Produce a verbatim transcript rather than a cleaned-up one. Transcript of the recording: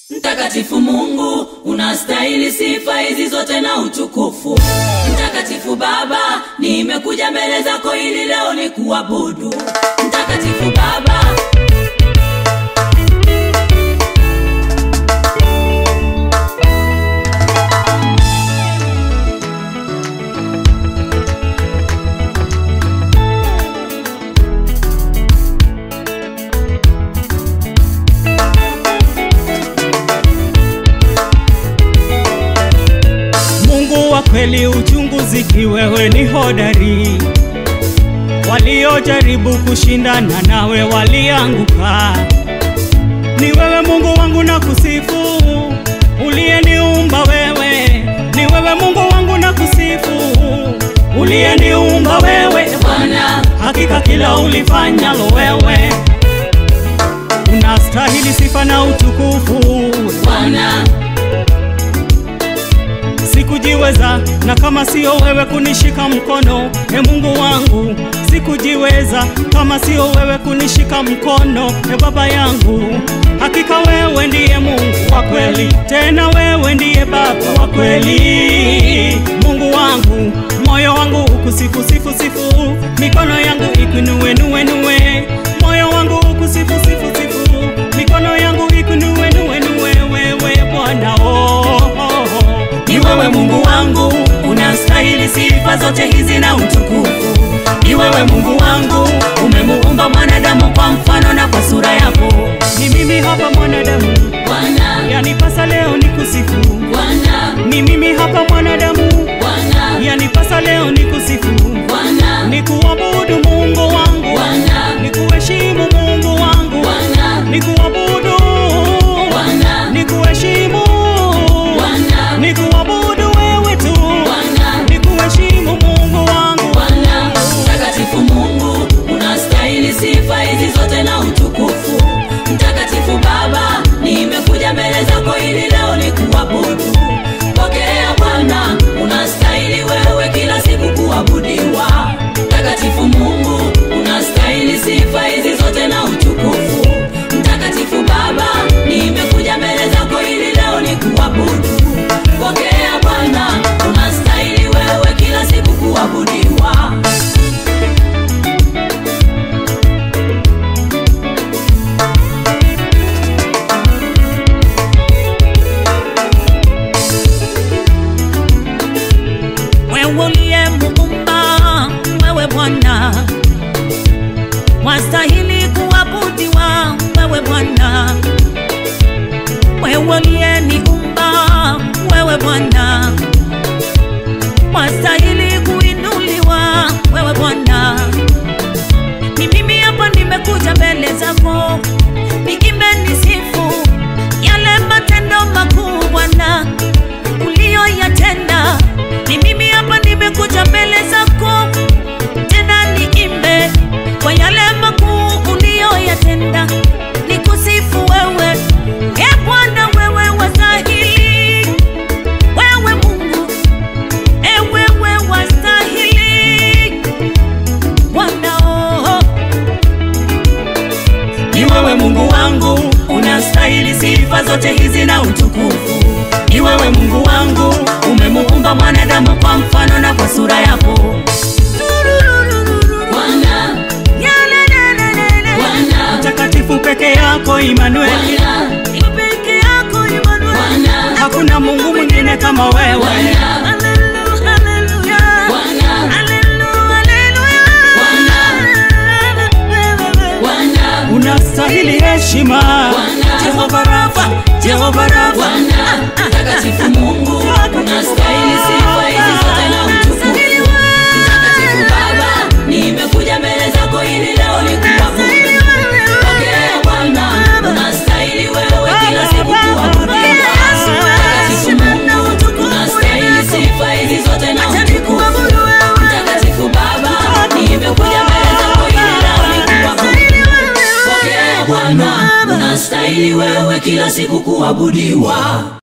Mtakatifu Mungu, unastahili sifa hizi zote na utukufu. Mtakatifu Baba, nimekuja mbele zako ili leo nikuabudu. Mtakatifu Baba, kweli uchunguzi, wewe ni hodari. Waliojaribu kushindana nawe walianguka. Ni wewe Mungu wangu na kusifu, uliyeniumba wewe. Ni wewe Mungu wangu na kusifu, uliyeniumba wewe Bwana. Hakika kila ulifanyalo wewe unastahili sifa na utukufu Bwana. Sikujiweza na kama sio wewe kunishika mkono, e Mungu wangu. Sikujiweza kama sio wewe kunishika mkono, e Baba yangu. Hakika wewe ndiye Mungu wa kweli, tena wewe ndiye Baba wa kweli. Mungu wangu, moyo wangu ukusifu sifu sifu, mikono yangu ikuinue nuwe nuwe. Moyo wangu ukusifu sifu sifu, mikono yangu ikuinue nuwe nuwe. Wewe Bwana, oh, oh, oh. Ni wewe Mungu wangu, unastahili sifa zote hizi na utukufu. Ni wewe Mungu wangu, umemuumba mwanadamu kwa mfano na kwa sura yako. Ni mimi hapa mwanadamu Bwana, yanipasa leo nikusifu Bwana. Ni mimi hapa mwanadamu Bwana, yanipasa leo nikusifu Bwana. Nikuabudu Mungu wangu Bwana, nikuheshimu Mungu wangu Bwana, nikuabudu Bwana, nikuheshimu Bwana, nikuabudu wewe tu Bwana, nikuheshimu Mungu wangu Bwana. Mtakatifu Mungu, unastahili sifa hizi zote na utukufu. Mtakatifu Baba, nimekuja mbele zako ili leo nikuabudu. Pokea Bwana, unastahili wewe kila siku kuabudiwa. Mtakatifu Mungu, unastahili sifa hizi zote na utukufu. Mtakatifu Baba, nimekuja mbele zako ili leo nikuabudu. Pokea Bwana, unastahili wewe kila siku kuabudiwa. Wewe uliye muumba, wewe Bwana, wastahili kuabudiwa wewe Bwana. Wewe uliye niumba, wewe Bwana, wastahili kuinuliwa wewe Bwana. Ni mimi hapa nimekuja mbele zako, niimbe nisifu yale matendo makuu Bwana uliyoyatenda. Ni mimi hapa nimekuja mbele zako, tena niimbe kwa yale makuu uliyoyatenda. Nikusifu wewe, e Bwana, wewe wastahili. Wewe Mungu, e wewe wastahili Bwana. Oh, ni wewe Mungu wangu, unastahili sifa zote hizi na utukufu. Ni wewe Mungu wangu, umemuumba mwanadamu kwa mfano na kwa sura yako Bwana. Bwana, mtakatifu peke yako Emmanuel Bwana, peke yako Emmanuel Bwana. Hakuna Mungu mwingine kama wewe Bwana. Haleluya, haleluya Bwana. Haleluya, haleluya Bwana, unastahili heshima Bwana. Jehova Rafa, Jehova Rafa Bwana. Mtakatifu Mungu, unastahili sifa hizi zote na utukufu. Mtakatifu Baba, nimekuja mbele zako ili leo nikuabudu. Pokea Bwana, unastahili wewe kila siku kuabudiwa. Mtakatifu Mungu, unastahili sifa hizi zote na utukufu. Mtakatifu Baba, nimekuja mbele zako ili leo nikuabudu. Pokea Bwana, unastahili wewe kila siku kuabudiwa.